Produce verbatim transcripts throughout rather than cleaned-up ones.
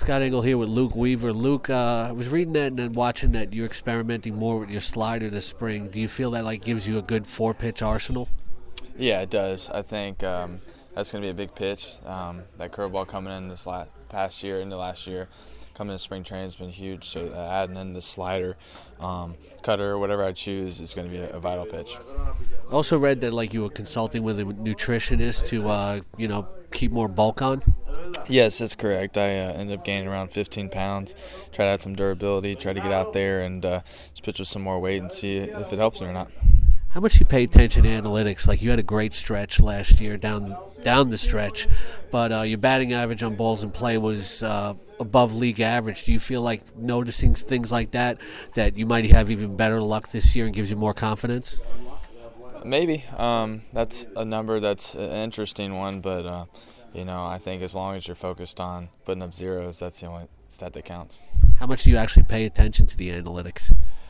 Scott Engel here with Luke Weaver. Luke, uh, I was reading that and then watching that you're experimenting more with your slider this spring. Do you feel that like gives you a good four-pitch arsenal? Yeah, it does. I think um, that's going to be a big pitch. Um, that curveball coming in this last, past year, into last year, coming in spring training has been huge. So uh, adding in the slider, um, cutter, whatever I choose, is going to be a, a vital pitch. I also read that like you were consulting with a nutritionist to, uh, you know, keep more bulk on. Yes, that's correct. I uh, ended up gaining around fifteen pounds. Try to add some durability. Try to get out there and uh, just pitch with some more weight and see if it helps me or not. How much do you pay attention to analytics? Like you had a great stretch last year down down the stretch, but uh, your batting average on balls in play was uh, above league average. Do you feel like noticing things like that, that you might have even better luck this year and gives you more confidence? Maybe. Um, that's a number that's an interesting one, but uh, you know, I think as long as you're focused on putting up zeros, that's the only stat that counts. How much do you actually pay attention to the analytics?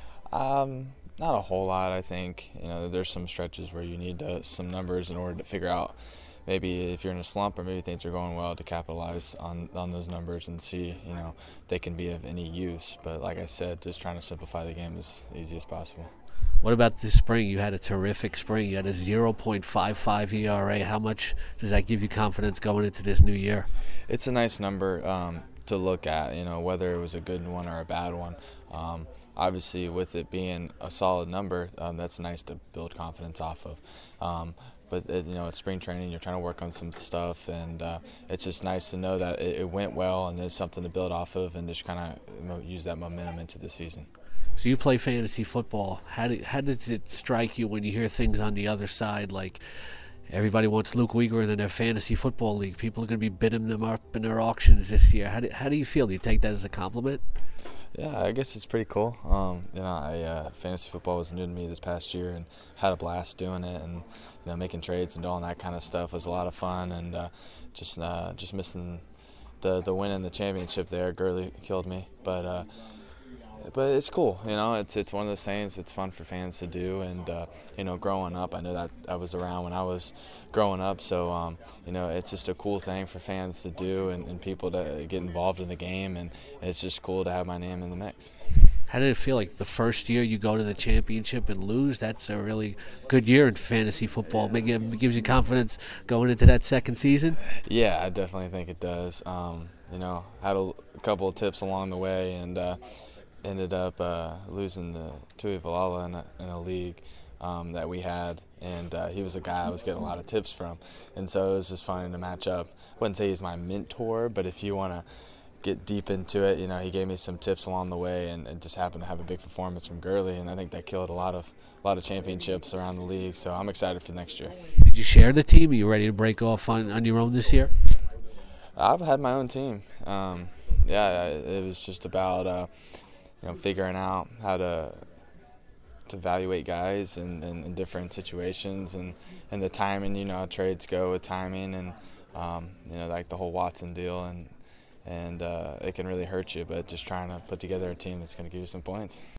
Um, not a whole lot, I think. You know, there's some stretches where you need to, some numbers in order to figure out maybe if you're in a slump or maybe things are going well to capitalize on, on those numbers and see, you know, if they can be of any use. But like I said, just trying to simplify the game as easy as possible. What about this spring? You had a terrific spring. You had a zero point five five E R A. How much does that give you confidence going into this new year? It's a nice number um, to look at, you know, whether it was a good one or a bad one. Um, obviously, with it being a solid number, um, that's nice to build confidence off of. Um, but, it, you know, it's spring training. You're trying to work on some stuff, and uh, it's just nice to know that it, it went well and there's something to build off of and just kind of you know, use that momentum into the season. So you play fantasy football. How did, how does it strike you when you hear things on the other side like everybody wants Luke Weaver in their fantasy football league? People are going to be bidding them up in their auctions this year. How do, how do you feel? Do you take that as a compliment? Yeah, I guess it's pretty cool. Um, you know, I, uh, fantasy football was new to me this past year and had a blast doing it, and you know, making trades and doing that kind of stuff was a lot of fun. And uh, just uh, just missing the the win in the championship there, Gurley killed me, but. Uh, But it's cool, you know. It's it's one of those things. It's fun for fans to do, and uh, you know, growing up, I know that I was around when I was growing up. So um, you know, it's just a cool thing for fans to do, and, and people to get involved in the game, and it's just cool to have my name in the mix. How did it feel like the first year you go to the championship and lose? That's a really good year in fantasy football. Maybe it gives you confidence going into that second season. Yeah, I definitely think it does. Um, you know, had a, a couple of tips along the way, and. Uh, ended up uh, losing the Tui Valala in a, in a league um, that we had, and uh, he was a guy I was getting a lot of tips from, and so it was just fun to match up. I wouldn't say he's my mentor, but if you want to get deep into it, you know, he gave me some tips along the way, and, and just happened to have a big performance from Gurley, and I think that killed a lot of a lot of championships around the league, so I'm excited for next year. Did you share the team? Are you ready to break off on, on your own this year? I've had my own team. Um, yeah, it was just about uh, you know, figuring out how to to evaluate guys in, in, in different situations, and, and the timing, you know, how trades go with timing, and um, you know, like the whole Watson deal, and and uh, it can really hurt you, but just trying to put together a team that's going to give you some points.